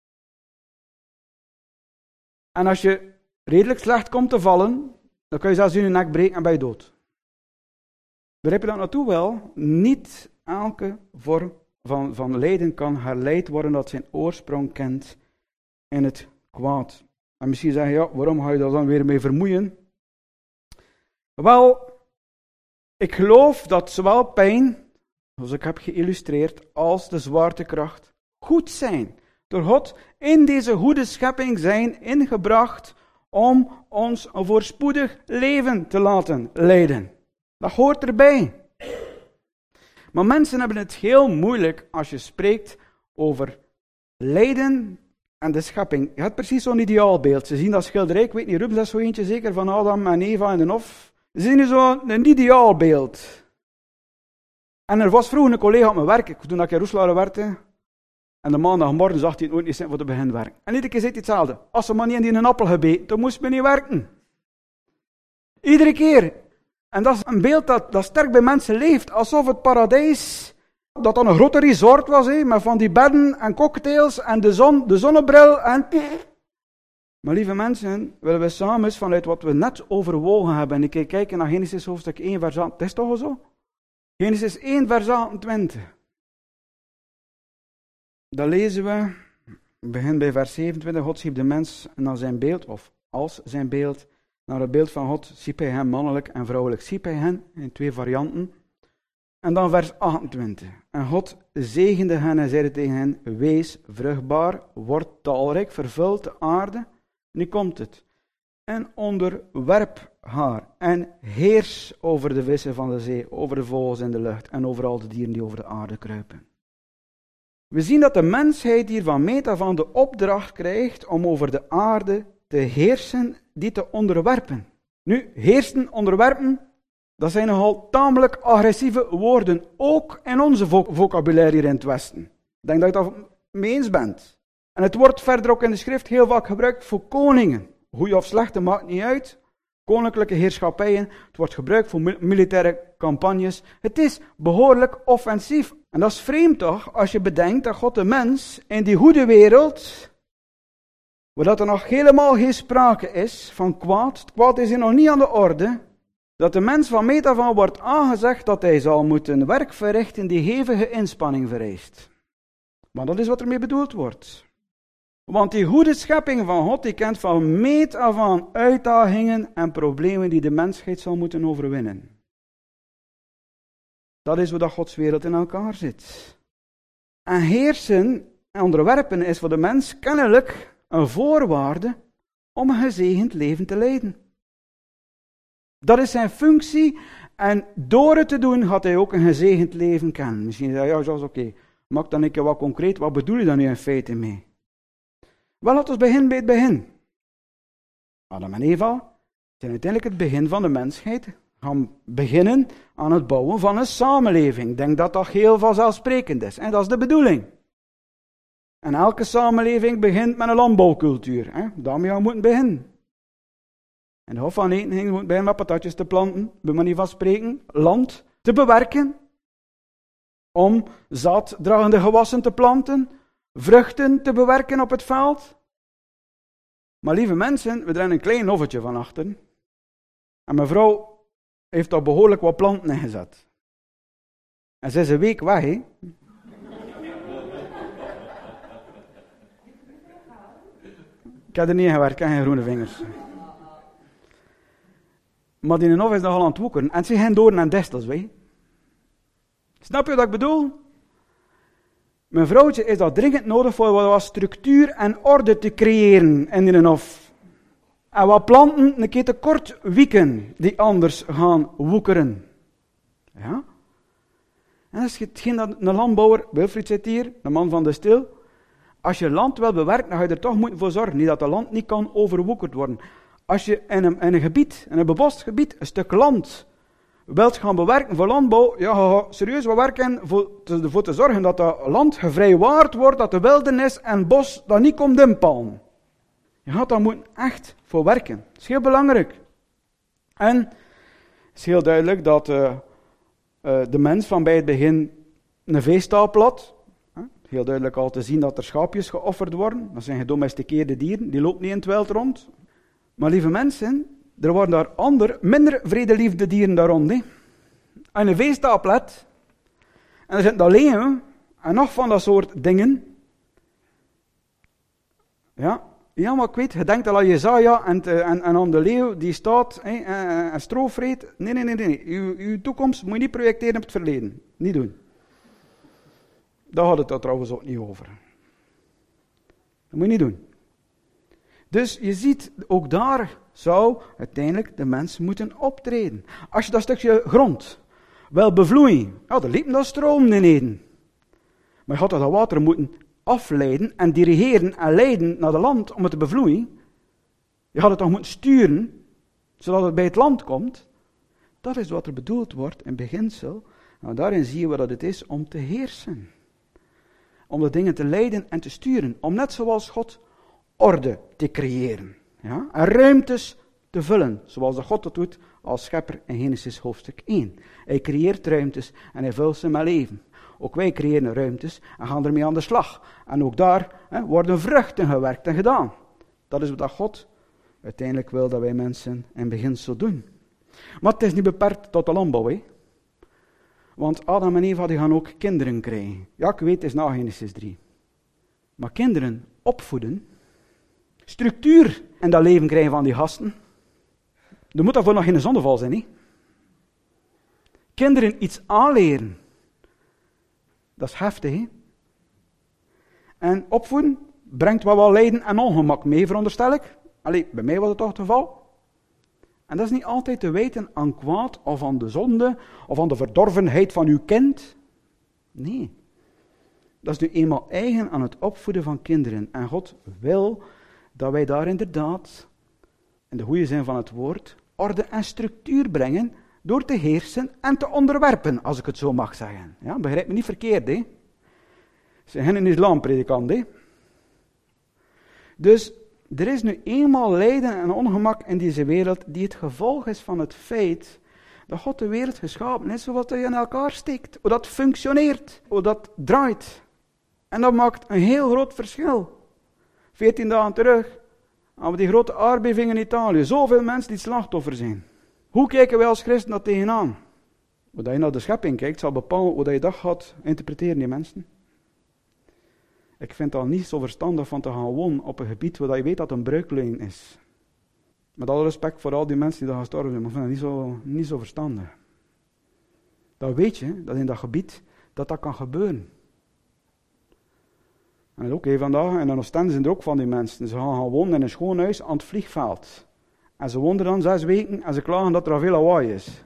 En als je redelijk slecht komt te vallen, dan kun je zelfs je nek breken en ben je dood. Begrijp je dat naartoe wel? Niet elke vorm van, van lijden kan herleid worden dat zijn oorsprong kent in het kwaad. En misschien zeg je, ja, waarom ga je daar dan weer mee vermoeien? Wel, ik geloof dat zowel pijn, zoals ik heb geïllustreerd, als de zwaartekracht goed zijn. Door God in deze goede schepping zijn ingebracht om ons een voorspoedig leven te laten leiden. Dat hoort erbij. Maar mensen hebben het heel moeilijk als je spreekt over lijden en de schepping. Je hebt precies zo'n ideaalbeeld. Ze zien dat schilderij, ik weet niet, Rubens is zo eentje zeker, van Adam en Eva en de Hof. Ze zien nu zo'n ideaalbeeld. En er was vroeger een collega op mijn werk, toen ik in Roeselare werkte, en de maandagmorgen zag hij het nooit niet zitten voor te beginnen werken. En iedere keer zei hij hetzelfde. Als ze maar niet in een appel gebeten, dan moest men niet werken. Iedere keer. En dat is een beeld dat, dat sterk bij mensen leeft, alsof het paradijs, dat dan een grote resort was, hé, met van die bedden en cocktails en de, zon, de zonnebril en... Maar lieve mensen, willen we samen eens vanuit wat we net overwogen hebben, en ik kijk kijken naar Genesis hoofdstuk één vers acht, het is toch zo? Genesis één, vers achtentwintig. Dan lezen we, we beginnen bij vers zevenentwintig. God schiep de mens naar zijn beeld, of als zijn beeld. Naar het beeld van God schiep hij hen mannelijk en vrouwelijk. Schiep hij hen in twee varianten. En dan vers achtentwintig. En God zegende hen en zeide tegen hen, wees vruchtbaar, word talrijk, vervult de aarde. Nu komt het. En onderwerp haar en heers over de vissen van de zee, over de vogels in de lucht en over al de dieren die over de aarde kruipen. We zien dat de mensheid hier van meet af aan de opdracht krijgt om over de aarde te heersen, die te onderwerpen. Nu, heersen, onderwerpen, dat zijn nogal tamelijk agressieve woorden, ook in onze vocabulaire hier in het Westen. Ik denk dat je dat mee eens bent. En het wordt verder ook in de schrift heel vaak gebruikt voor koningen. Goeie of slechte, maakt niet uit. Koninklijke heerschappijen, het wordt gebruikt voor militaire campagnes. Het is behoorlijk offensief. En dat is vreemd toch, als je bedenkt dat God de mens in die goede wereld, waar dat er nog helemaal geen sprake is van kwaad, het kwaad is hier nog niet aan de orde, dat de mens van meet af aan wordt aangezegd dat hij zal moeten werk verrichten die hevige inspanning vereist. Maar dat is wat ermee bedoeld wordt. Want die goede schepping van God, die kent van meet af aan uitdagingen en problemen die de mensheid zal moeten overwinnen. Dat is hoe dat Gods wereld in elkaar zit. En heersen en onderwerpen is voor de mens kennelijk een voorwaarde om een gezegend leven te leiden. Dat is zijn functie en door het te doen gaat hij ook een gezegend leven kennen. Misschien zeg je, ja, dat is oké. Maak dan een keer wat concreet, wat bedoel je dan nu in feite mee? Wel, laten we beginnen bij het begin. Adam en Eva zijn uiteindelijk het begin van de mensheid. Gaan beginnen aan het bouwen van een samenleving. Ik denk dat dat heel vanzelfsprekend is. En dat is de bedoeling. En elke samenleving begint met een landbouwcultuur. Hè? Daarmee gaan we moeten beginnen. En de Hof van Eden ging moeten beginnen met patatjes te planten. Bij manier van spreken. Land te bewerken. Om zaaddragende gewassen te planten. Vruchten te bewerken op het veld. Maar lieve mensen, we dragen een klein hoffetje van achter. En mevrouw heeft daar behoorlijk wat planten in gezet. En ze is een week weg, hè. Ik heb er niet in gewerkt, ik heb geen groene vingers. Maar die hof is nogal aan het woekeren. En ze gaan door naar destels, hè. Snap je wat ik bedoel? Mijn vrouwtje is dat dringend nodig voor wat structuur en orde te creëren in een hof. En wat planten een keer te kort wieken, die anders gaan woekeren. Ja? En dat is hetgeen dat een landbouwer, Wilfried zit hier, de man van de stil. Als je land wil bewerken, dan ga je er toch moeten voor zorgen, niet dat het land niet kan overwoekerd worden. Als je in een, in een gebied, in een bebost gebied, een stuk land wilt gaan bewerken voor landbouw, ja, ga serieus wat werken voor te, voor te zorgen dat dat land gevrijwaard wordt, dat de wildernis en bos dat niet komt inpalmen. Je gaat daar moeten echt voor werken. Dat is heel belangrijk. En het is heel duidelijk dat uh, uh, de mens van bij het begin een veestapel had. Uh, heel duidelijk al te zien dat er schaapjes geofferd worden. Dat zijn gedomesticeerde dieren, die lopen niet in het wild rond. Maar lieve mensen, er waren daar andere, minder vredeliefde dieren daar rond. He. En een veestapel had, en er zitten alleen leeuwen, en nog van dat soort dingen. Ja, ja, maar ik weet, je denkt al aan Jesaja en, en, en aan de leeuw die staat he, en, en stro vreet. Nee, nee, nee, nee. Uw, uw toekomst moet je niet projecteren op het verleden. Niet doen. Daar had het daar trouwens ook niet over. Dat moet je niet doen. Dus je ziet, ook daar zou uiteindelijk de mens moeten optreden. Als je dat stukje grond wil bevloeien, ja, dan liep dat stroom beneden. Maar je had dat water moeten afleiden en dirigeren en leiden naar het land om het te bevloeien. Je had het toch moeten sturen, zodat het bij het land komt. Dat is wat er bedoeld wordt in beginsel. Nou, daarin zie je wat het is om te heersen. Om de dingen te leiden en te sturen. Om net zoals God orde te creëren. Ja? En ruimtes te vullen. Zoals de God dat doet als schepper in Genesis hoofdstuk één. Hij creëert ruimtes en hij vult ze met leven. Ook wij creëren ruimtes en gaan ermee aan de slag. En ook daar hè, worden vruchten gewerkt en gedaan. Dat is wat God uiteindelijk wil dat wij mensen in beginsel doen. Maar het is niet beperkt tot de landbouw. Hè. Want Adam en Eva die gaan ook kinderen krijgen. Ja, ik weet, het is na Genesis drie. Maar kinderen opvoeden, structuur in dat leven krijgen van die gasten, er moet daarvoor nog geen zondeval zijn, hè? Kinderen iets aanleren, dat is heftig, hè? En opvoeden brengt wel wat lijden en ongemak mee, veronderstel ik. Allee, bij mij was het toch het geval. En dat is niet altijd te wijten aan kwaad, of aan de zonde, of aan de verdorvenheid van uw kind. Nee. Dat is nu eenmaal eigen aan het opvoeden van kinderen. En God wil dat wij daar inderdaad, in de goede zin van het woord, orde en structuur brengen, door te heersen en te onderwerpen, als ik het zo mag zeggen. Ja, begrijp me niet verkeerd, hè. Ze zijn een islampredikant, hè. Dus er is nu eenmaal lijden en ongemak in deze wereld, die het gevolg is van het feit dat God de wereld geschapen is, zoals hij in elkaar steekt, hoe dat functioneert, hoe dat draait. En dat maakt een heel groot verschil. Veertien dagen terug hadden we die grote aardbeving in Italië. Zoveel mensen die slachtoffer zijn. Hoe kijken wij als christen dat tegenaan? Hoe je naar de schepping kijkt, zal bepalen hoe je dat gaat interpreteren, die mensen. Ik vind dat niet zo verstandig van te gaan wonen op een gebied waar je weet dat een breuklijn is. Met alle respect voor al die mensen die daar gestorven zijn, maar ik vind dat niet zo, niet zo verstandig. Dan weet je dat in dat gebied dat dat kan gebeuren. En ook hey, vandaag, en in Oostende zijn er ook van die mensen. Ze gaan gaan wonen in een schoon huis aan het vliegveld. En ze wonen dan zes weken en ze klagen dat er al veel lawaai is.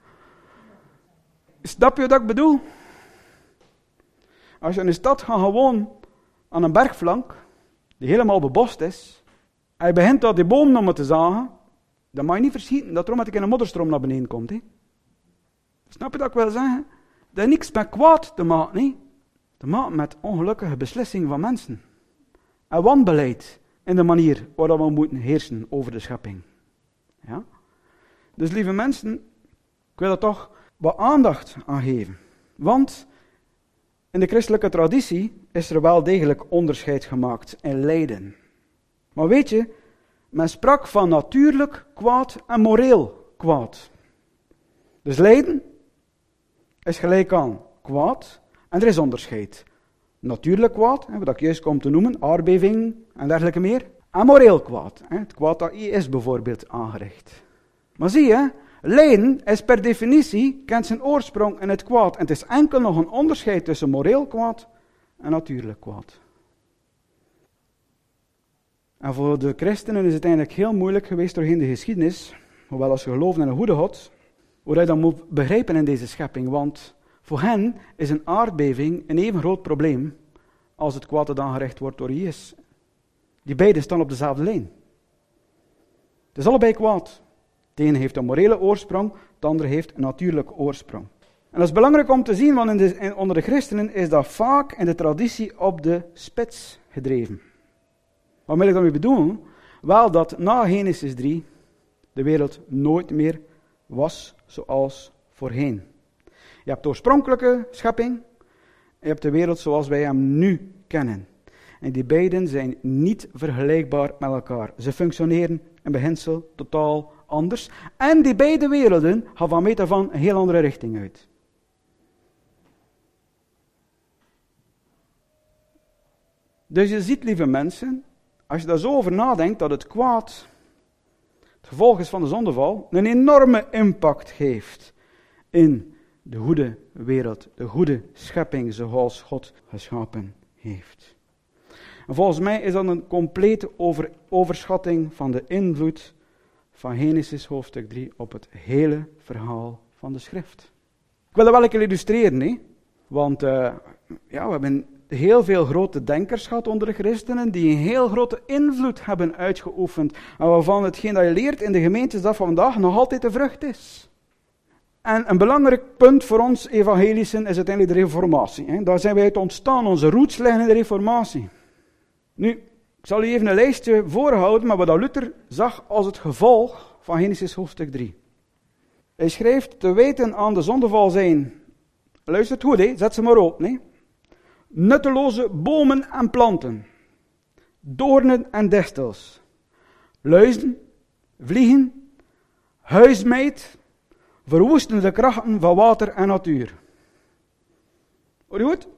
Snap je wat ik bedoel? Als je in een stad gaat gaan wonen aan een bergflank, die helemaal bebost is, en je begint daar die bomen om te zagen, dan mag je niet verschieten dat er met een modderstroom naar beneden komt. Hè? Snap je dat ik wil zeggen? Dat heeft niks met kwaad te maken, nee. Te maken met ongelukkige beslissingen van mensen. En wanbeleid in de manier waarop we moeten heersen over de schepping. Ja? Dus lieve mensen, ik wil er toch wat aandacht aan geven. Want in de christelijke traditie is er wel degelijk onderscheid gemaakt in lijden. Maar weet je, men sprak van natuurlijk kwaad en moreel kwaad. Dus lijden is gelijk aan kwaad en er is onderscheid. Natuurlijk kwaad, wat ik juist kom te noemen, aardbeving en dergelijke meer. En moreel kwaad, het kwaad dat I S bijvoorbeeld aangericht. Maar zie je, lijden is per definitie, kent zijn oorsprong in het kwaad. En het is enkel nog een onderscheid tussen moreel kwaad en natuurlijk kwaad. En voor de christenen is het eigenlijk heel moeilijk geweest doorheen de geschiedenis, hoewel als je gelooft in een goede God, hoe je dat moet begrijpen in deze schepping. Want voor hen is een aardbeving een even groot probleem als het kwaad dat aangericht wordt door Jezus. Die beiden staan op dezelfde lijn. Het is allebei kwaad. Het ene heeft een morele oorsprong, het andere heeft een natuurlijke oorsprong. En dat is belangrijk om te zien, want in de, in, onder de christenen is dat vaak in de traditie op de spits gedreven. Wat wil ik daarmee bedoelen? Wel dat na Genesis drie de wereld nooit meer was zoals voorheen. Je hebt de oorspronkelijke schepping en je hebt de wereld zoals wij hem nu kennen. En die beiden zijn niet vergelijkbaar met elkaar. Ze functioneren in beginsel totaal anders. En die beide werelden gaan van meet af aan een heel andere richting uit. Dus je ziet, lieve mensen, als je daar zo over nadenkt, dat het kwaad, het gevolg is van de zondeval, een enorme impact heeft in de goede wereld, de goede schepping zoals God geschapen heeft. En volgens mij is dat een complete over, overschatting van de invloed van Genesis hoofdstuk drie op het hele verhaal van de schrift. Ik wil dat wel een keer illustreren, hè? Want uh, ja, we hebben heel veel grote denkers gehad onder de christenen die een heel grote invloed hebben uitgeoefend en waarvan hetgeen dat je leert in de gemeentes dat van vandaag nog altijd de vrucht is. En een belangrijk punt voor ons evangelischen is uiteindelijk de reformatie. Hè? Daar zijn wij uit ontstaan, onze roots liggen in de reformatie. Nu, ik zal u even een lijstje voorhouden met wat Luther zag als het gevolg van Genesis hoofdstuk drie. Hij schrijft, te weten aan de zondeval zijn, luistert goed, hè? Zet ze maar op, nee? Nutteloze bomen en planten, doornen en distels, luizen, vliegen, huismeid, verwoestende krachten van water en natuur. Hoor je goed?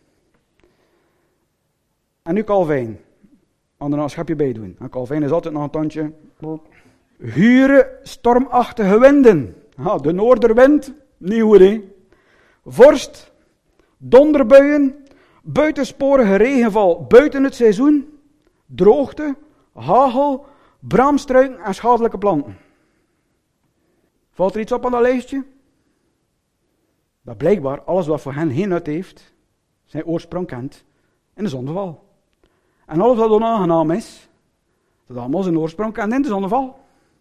En nu Calvijn. Ander een schepje bij doen. En Calvijn is altijd nog een tandje. Gure, stormachtige winden. Ha, de noorderwind, niet goed hè. Vorst, donderbuien, buitensporige regenval buiten het seizoen, droogte, hagel, braamstruiken en schadelijke planten. Valt er iets op aan dat lijstje? Dat blijkbaar alles wat voor hen geen nut heeft, zijn oorsprong kent in de zondeval. En alles wat onaangenaam is, dat allemaal zijn oorsprong kent in de zondeval.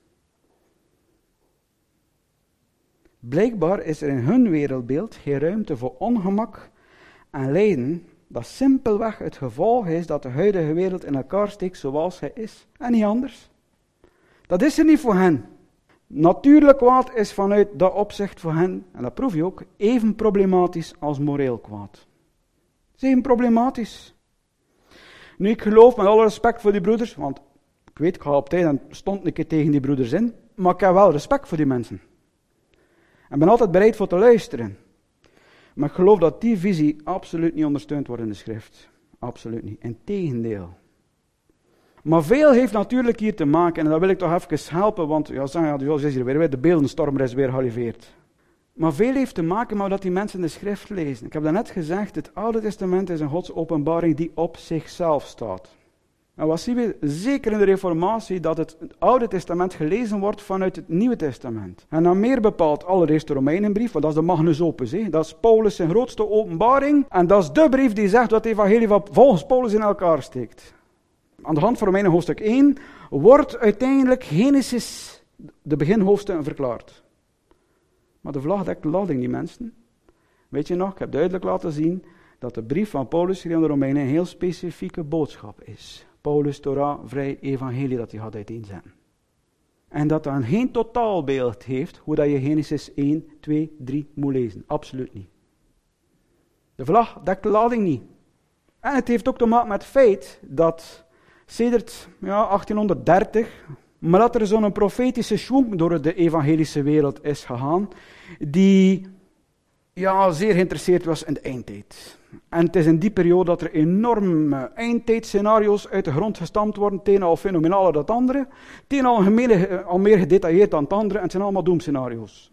Blijkbaar is er in hun wereldbeeld geen ruimte voor ongemak en lijden, dat simpelweg het gevolg is dat de huidige wereld in elkaar steekt zoals hij is, en niet anders. Dat is er niet voor hen. Natuurlijk kwaad is vanuit dat opzicht voor hen, en dat proef je ook, even problematisch als moreel kwaad. Het is even problematisch. Nu, ik geloof met alle respect voor die broeders, want ik weet, ik ga op tijd en stond een keer tegen die broeders in, maar ik heb wel respect voor die mensen. En ben altijd bereid voor te luisteren. Maar ik geloof dat die visie absoluut niet ondersteund wordt in de schrift. Absoluut niet. Integendeel. Maar veel heeft natuurlijk hier te maken, en dat wil ik toch even helpen, want ja, zeg, ja, zoals is hier weer, de beeldenstorm is weer gearriveerd. Maar veel heeft te maken met dat die mensen de schrift lezen. Ik heb daarnet gezegd, het Oude Testament is een Gods openbaring die op zichzelf staat. En wat zien we zeker in de Reformatie, dat het Oude Testament gelezen wordt vanuit het Nieuwe Testament. En dan meer bepaald allereerst de Romeinenbrief, want dat is de Magnus Opus. Hè. Dat is Paulus' zijn grootste openbaring. En dat is de brief die zegt wat het evangelie van volgens Paulus in elkaar steekt. Aan de hand van Romeinen hoofdstuk één wordt uiteindelijk Genesis, de beginhoofdstukken, verklaard. Maar de vlag dekt de lading, die mensen. Weet je nog, ik heb duidelijk laten zien dat de brief van Paulus hier in de Romeinen een heel specifieke boodschap is. Paulus, Torah, vrij evangelie dat hij gaat uiteenzetten. En dat dan geen totaalbeeld heeft hoe dat je Genesis één, twee, drie moet lezen. Absoluut niet. De vlag dekt de lading niet. En het heeft ook te maken met het feit dat sedert ja, achttienhonderddertig, maar dat er zo'n profetische schwung door de evangelische wereld is gegaan, die ja, zeer geïnteresseerd was in de eindtijd. En het is in die periode dat er enorme eindtijdscenario's uit de grond gestampt worden, het ene al fenomenaler dan het andere, het ene al, gemene, al meer gedetailleerd dan het andere, en het zijn allemaal doemscenario's.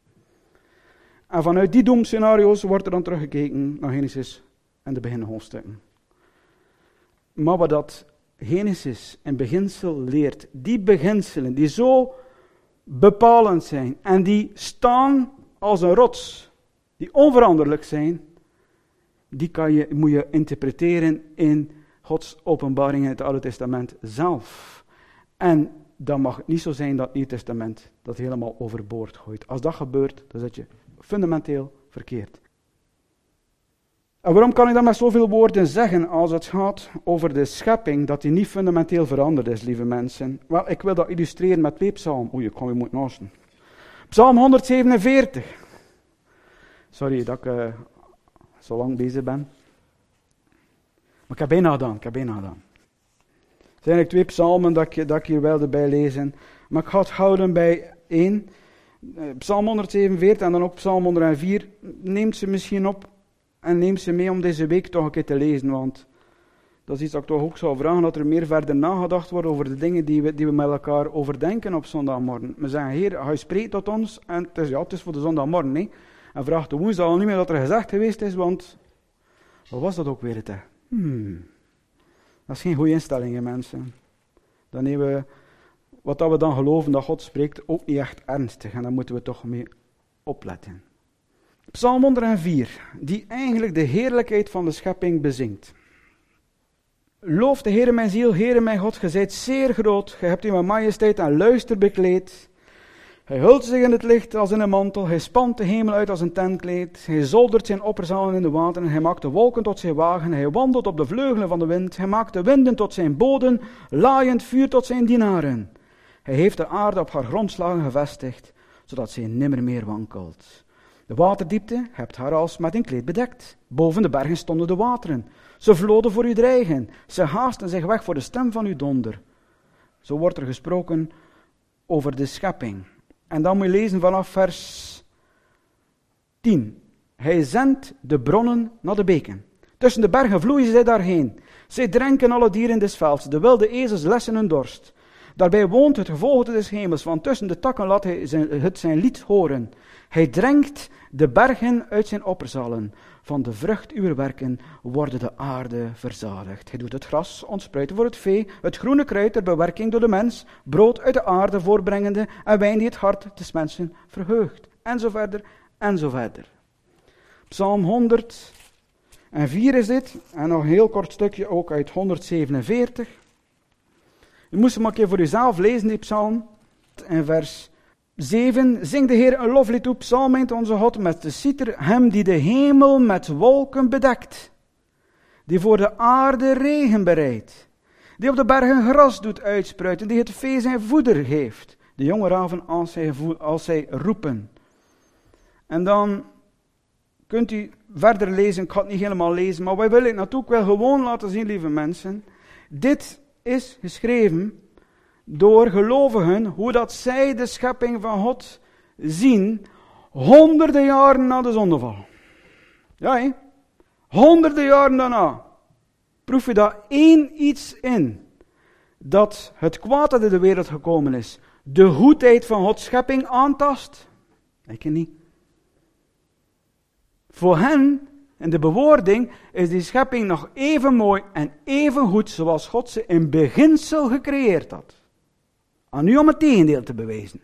En vanuit die doemscenario's wordt er dan teruggekeken naar Genesis en de beginhoofdstukken. Maar wat dat Genesis in beginsel leert, die beginselen die zo bepalend zijn en die staan als een rots, die onveranderlijk zijn, die kan je, moet je interpreteren in Gods openbaring in het Oude Testament zelf. En dan mag het niet zo zijn dat het Nieuwe Testament dat helemaal overboord gooit. Als dat gebeurt, dan zit je fundamenteel verkeerd. En waarom kan ik dan met zoveel woorden zeggen als het gaat over de schepping, dat die niet fundamenteel veranderd is, lieve mensen? Wel, ik wil dat illustreren met twee psalmen. Oei, ik kan weer moeten naasten. Psalm honderdzevenenveertig. Sorry dat ik uh, zo lang bezig ben. Maar ik heb bijna gedaan, ik heb bijna gedaan. Het zijn eigenlijk twee psalmen dat ik, dat ik hier wilde bijlezen. Maar ik ga het houden bij één. Uh, psalm honderdzevenenveertig en dan ook psalm honderdvier. Neemt ze misschien op. En neem ze mee om deze week toch een keer te lezen, want dat is iets dat ik toch ook zou vragen, dat er meer verder nagedacht wordt over de dingen die we, die we met elkaar overdenken op zondagmorgen. We zeggen, Heer, hij spreekt tot ons, en het is, ja, het is voor de zondagmorgen, hè. En vraagt de woensdag al niet meer wat er gezegd geweest is, want wat was dat ook weer, het? Hmm. Dat is geen goede instelling, hè, mensen. Dan nemen we, wat dat we dan geloven dat God spreekt, ook niet echt ernstig, en daar moeten we toch mee opletten. Psalm honderdvier, die eigenlijk de heerlijkheid van de schepping bezingt. Loof de Heere mijn ziel, Heere mijn God, ge zijt zeer groot, ge hebt u met majesteit en luister bekleed. Hij hult zich in het licht als in een mantel, hij spant de hemel uit als een tentkleed, hij zoldert zijn opperzalen in de wateren, hij maakt de wolken tot zijn wagen, hij wandelt op de vleugelen van de wind, hij maakt de winden tot zijn boden, laaiend vuur tot zijn dienaren. Hij heeft de aarde op haar grondslagen gevestigd, zodat zij nimmer meer wankelt. De waterdiepte hebt haar als met een kleed bedekt. Boven de bergen stonden de wateren. Ze vloden voor uw dreigen. Ze haasten zich weg voor de stem van uw donder. Zo wordt er gesproken over de schepping. En dan moet je lezen vanaf vers tien Hij zendt de bronnen naar de beken. Tussen de bergen vloeien zij daarheen. Zij drenken alle dieren des velds. De wilde ezels lessen hun dorst. Daarbij woont het gevogelte des hemels, want tussen de takken laat hij zijn, het zijn lied horen. Hij drenkt de bergen uit zijn opperzalen. Van de vrucht uw werken worden de aarde verzadigd. Hij doet het gras ontspruiten voor het vee, het groene kruid ter bewerking door de mens, brood uit de aarde voorbrengende en wijn die het hart des mensen verheugt. En zo verder, en zo verder. Psalm honderdvier is dit, en nog een heel kort stukje ook uit honderdzevenenveertig. U moest hem maar een keer voor uzelf lezen, die psalm. In vers zeven, zing de Heer een loflied toe, psalm meent onze God, met de citer, hem die de hemel met wolken bedekt, die voor de aarde regen bereidt, die op de bergen gras doet uitspruiten, die het vee zijn voeder geeft, de jonge raven als zij, als zij roepen. En dan kunt u verder lezen, ik ga het niet helemaal lezen, maar wij willen het naartoe, ik wil gewoon laten zien, lieve mensen, dit is geschreven door gelovigen, hoe dat zij de schepping van God zien, honderden jaren na de zondeval. Ja, hé? Honderden jaren daarna. Proef je daar één iets in, dat het kwaad dat in de wereld gekomen is, de goedheid van Gods schepping aantast? Ik niet. Voor hen, in de bewoording, is die schepping nog even mooi en even goed zoals God ze in beginsel gecreëerd had. Aan u om het tegendeel te bewijzen.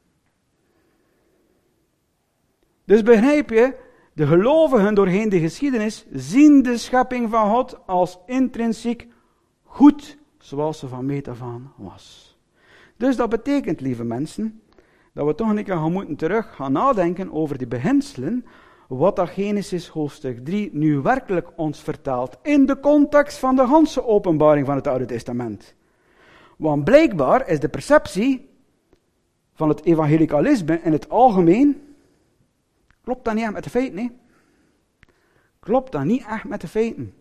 Dus begrijp je, de gelovigen doorheen de geschiedenis zien de schepping van God als intrinsiek goed, zoals ze van meet af aan was. Dus dat betekent, lieve mensen, dat we toch een keer gaan moeten terug gaan nadenken over die beginselen, wat dat Genesis hoofdstuk drie nu werkelijk ons vertelt, in de context van de ganse openbaring van het Oude Testament. Want blijkbaar is de perceptie van het evangelicalisme in het algemeen, klopt dat niet echt met de feiten, nee? Klopt dat niet echt met de feiten.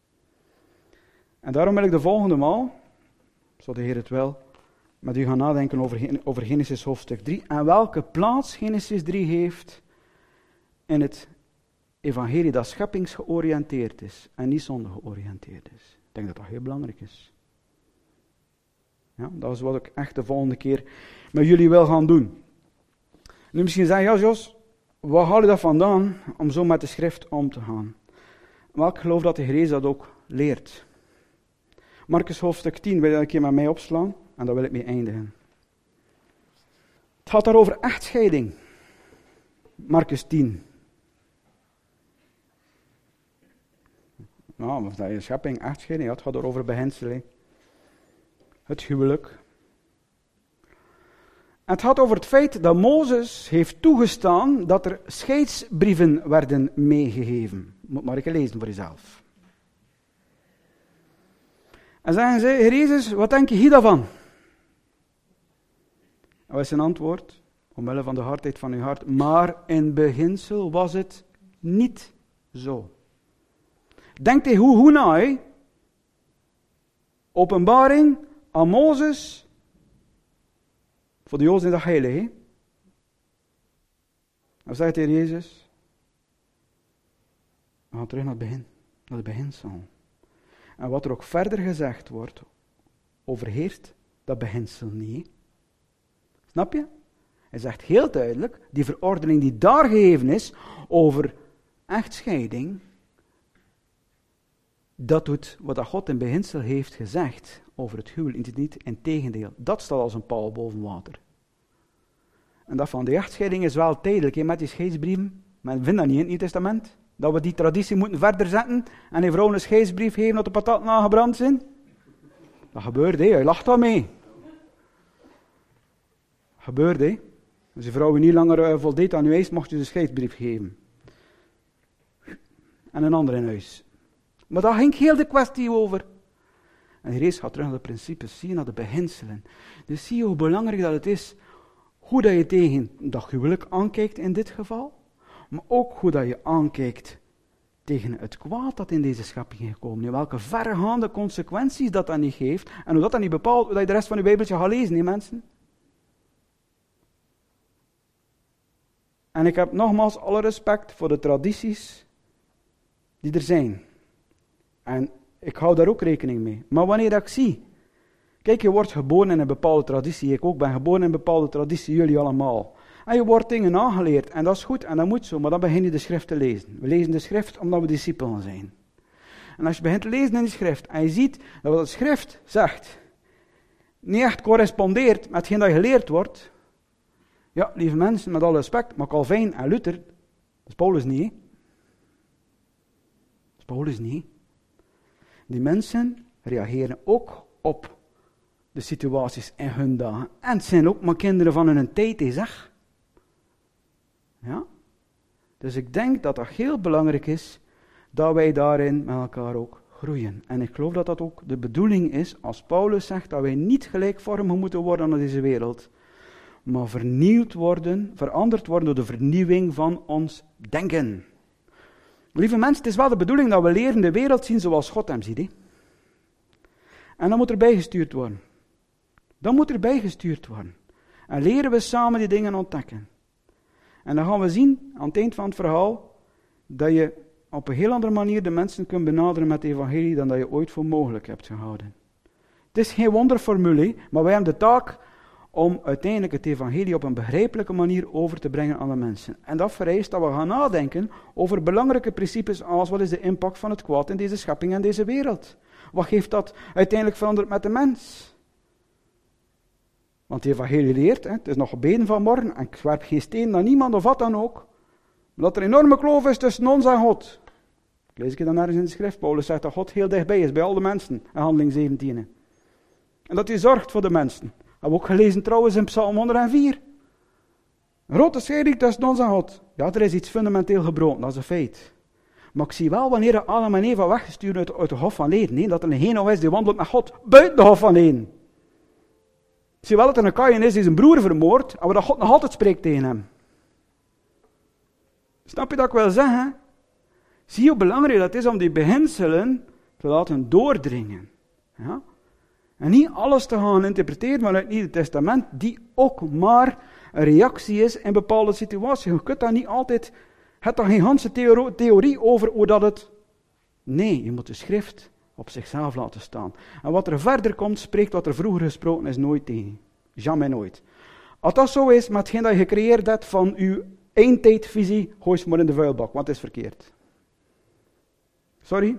En daarom wil ik de volgende maal, zo de Heer het wil, met u gaan nadenken over, over Genesis hoofdstuk drie, en welke plaats Genesis drie heeft in het evangelie dat scheppingsgeoriënteerd is en niet zondegeoriënteerd is. Ik denk dat dat heel belangrijk is. Ja, dat is wat ik echt de volgende keer met jullie wil gaan doen. Nu misschien zeg je, ja Jos, waar haal je dat vandaan om zo met de schrift om te gaan? Maar ik geloof dat de Heer Jezus dat ook leert. Markus hoofdstuk tien wil je een keer met mij opslaan en daar wil ik mee eindigen. Het gaat daar over echtscheiding. Markus tien. Nou, wat is dat je schepping, echtscheiding? Ja, het gaat over beginselen. Het huwelijk. En het gaat over het feit dat Mozes heeft toegestaan dat er scheidsbrieven werden meegegeven. Moet maar even lezen voor jezelf. En zeggen ze, Heer Jezus, wat denk je hier daarvan? En wat is zijn antwoord? Omwille van de hardheid van uw hart. Maar in beginsel was het niet zo. Denkt hij hoe, hoe nou? Openbaring aan Mozes. Voor de Joden is dat heilig, hè? Dan zegt de Heer Jezus. We gaan terug naar het begin. Naar het beginsel. En wat er ook verder gezegd wordt, overheerst dat beginsel niet. Snap je? Hij zegt heel duidelijk, die verordening die daar gegeven is over echtscheiding, dat doet wat God in beginsel heeft gezegd over het huwelijk niet. Integendeel, dat staat als een paal boven water. En dat van de echtscheiding is wel tijdelijk, he, met die scheidsbrieven. Maar we vinden dat niet in het Nieuw Testament. Dat we die traditie moeten verder zetten en die vrouw een scheidsbrief geven dat de patat nagebrand zijn. Dat gebeurt, hé. Je lacht wel mee. Dat gebeurt, hé. Als je vrouw niet langer uh, voldeed aan je eis, mocht je een scheidsbrief geven. En een ander in huis. Maar daar ging heel de kwestie over. En de Jezus gaat terug naar de principes, zie je, naar de beginselen. Dus zie je hoe belangrijk dat het is, hoe dat je tegen dat huwelijk aankijkt in dit geval, maar ook hoe dat je aankijkt tegen het kwaad dat in deze schepping is gekomen. En welke verregaande consequenties dat dan niet geeft, en hoe dat dan niet bepaalt, hoe dat je de rest van je Bijbeltje gaat lezen, hè mensen. En ik heb nogmaals alle respect voor de tradities die er zijn. En ik hou daar ook rekening mee. Maar wanneer ik zie, kijk, je wordt geboren in een bepaalde traditie. Ik ook ben geboren in een bepaalde traditie, jullie allemaal. En je wordt dingen aangeleerd. En dat is goed en dat moet zo. Maar dan begin je de schrift te lezen. We lezen de schrift omdat we discipelen zijn. En als je begint te lezen in de schrift en je ziet dat wat de schrift zegt niet echt correspondeert met hetgeen dat geleerd wordt. Ja, lieve mensen, met alle respect, maar Calvijn en Luther, dat is Paulus niet. Hè? Dat is Paulus niet. Die mensen reageren ook op de situaties in hun dagen. En het zijn ook maar kinderen van hun tijd, hè, zeg. Ja? Dus ik denk dat dat heel belangrijk is, dat wij daarin met elkaar ook groeien. En ik geloof dat dat ook de bedoeling is, als Paulus zegt, dat wij niet gelijkvormig moeten worden aan deze wereld, maar vernieuwd worden, veranderd worden door de vernieuwing van ons denken. Lieve mensen, het is wel de bedoeling dat we leren de wereld zien zoals God hem ziet. Hè? En dan moet er bijgestuurd worden. Dan moet er bijgestuurd worden. En leren we samen die dingen ontdekken. En dan gaan we zien, aan het eind van het verhaal, dat je op een heel andere manier de mensen kunt benaderen met het evangelie dan dat je ooit voor mogelijk hebt gehouden. Het is geen wonderformule, maar wij hebben de taak om uiteindelijk het evangelie op een begrijpelijke manier over te brengen aan de mensen. En dat vereist dat we gaan nadenken over belangrijke principes als wat is de impact van het kwaad in deze schepping en deze wereld. Wat heeft dat uiteindelijk veranderd met de mens? Want het evangelie leert, hè, het is nog gebeden vanmorgen, en ik werp geen steen naar niemand of wat dan ook, dat er een enorme kloof is tussen ons en God. Lees ik het dan ergens in de schrift. Paulus zegt dat God heel dichtbij is bij al de mensen, in Handeling zeventien. En dat hij zorgt voor de mensen. Hebben we ook gelezen trouwens in Psalm honderdvier. Een grote scheiding tussen ons en God. Ja, er is iets fundamenteel gebroken, dat is een feit. Maar ik zie wel wanneer Adam en Eva weggestuurd uit, uit de Hof van Eden, nee, dat er een Heno is die wandelt met God buiten de Hof van Eden. Ik zie wel dat er een Kaïn is die zijn broer vermoordt, maar dat God nog altijd spreekt tegen hem. Snap je dat ik wil zeggen? Zie je hoe belangrijk dat is om die beginselen te laten doordringen. Ja? En niet alles te gaan interpreteren vanuit het Nieuwe Testament, die ook maar een reactie is in bepaalde situaties. Je kunt daar niet altijd, je hebt daar geen hele theorie over hoe dat het... Nee, je moet de schrift op zichzelf laten staan. En wat er verder komt, spreekt wat er vroeger gesproken is nooit tegen. Jamais nooit. Als dat zo is, met hetgeen dat je gecreëerd hebt van uw eindtijdvisie, gooi ze maar in de vuilbak, want het is verkeerd. Sorry?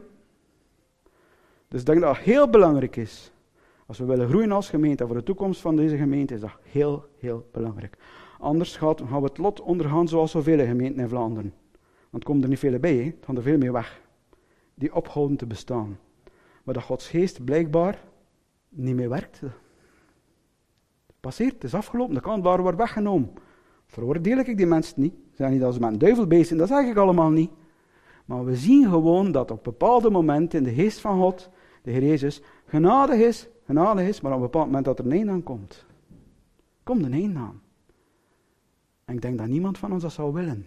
Dus ik denk dat het heel belangrijk is. Als we willen groeien als gemeente, en voor de toekomst van deze gemeente, is dat heel, heel belangrijk. Anders gaat, gaan we het lot ondergaan zoals zoveel gemeenten in Vlaanderen. Want er komen er niet veel bij, hè? Het gaan er veel meer weg. Die ophouden te bestaan. Maar dat Gods geest blijkbaar niet meer werkt. Het passeert, het is afgelopen, de kant wordt weggenomen. Veroordeel ik die mensen niet. Ze zijn niet als ze met een duivel bezig zijn, dat zeg ik allemaal niet. Maar we zien gewoon dat op bepaalde momenten in de geest van God, de Heer Jezus, genadig is, genadig is, maar op een bepaald moment dat er een einde aan komt. Komt een einde aan. En ik denk dat niemand van ons dat zou willen.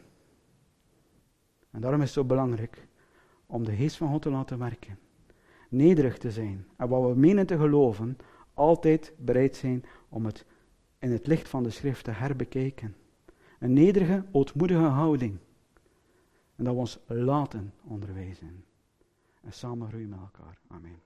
En daarom is het zo belangrijk om de geest van God te laten werken. Nederig te zijn. En wat we menen te geloven, altijd bereid zijn om het in het licht van de schrift te herbekijken. Een nederige, ootmoedige houding. En dat we ons laten onderwijzen. En samen groeien met elkaar. Amen.